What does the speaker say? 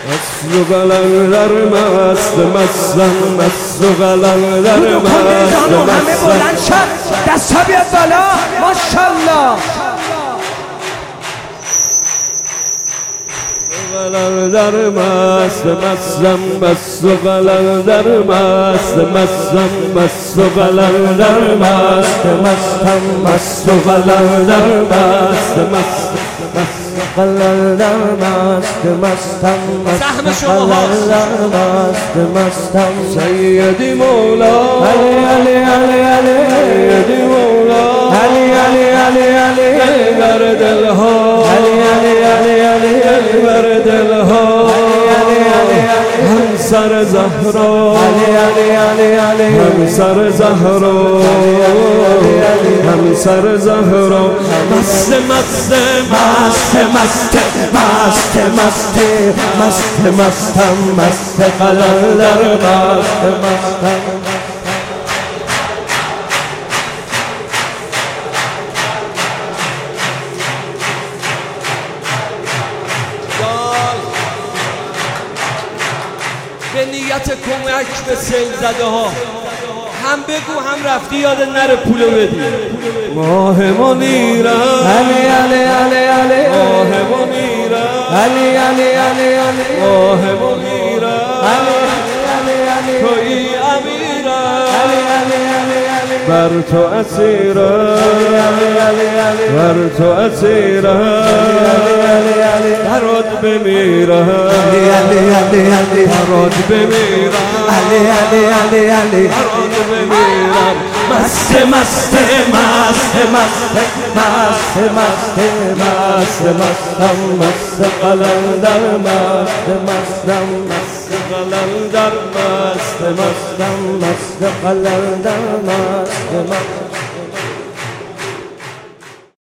مست و قلندر مست مستم مست و قلندر مست همه بلند شد دستا بیاد بالا ماشاءالله قلندر مست مستم مست و قلندر مست مستم مست و قلندر مست مستم مست و قلندر مست مست قلندر مست مستم مست قلندر مست مستم سیدی مولا علی علی علی علی سیدی مولا علی علی علی علی بر دلها علی علی علی علی بر دلها همسر زهرا علی علی علی علی همسر زهرا همسر زهرا مست مست مست مست مست مست مست مستم مست قلندر مست مستم به نیت کمک به سیل زده ها هم بگو هم رفتی یاد نره پولو بدی ماه منیرم علی علی علی علی ماه منیرم علی علی علی علی ماه منیرم علی علی علی تویی امیرم علی علی علی علی بر تو اسیرم بر تو اسیرم برات بمیرم برات بمیرم برات بمیرم مست مست مست مست مست مست مست مستم مست قلندر مست مستم مست قلندر مست مستم مست قلندر مست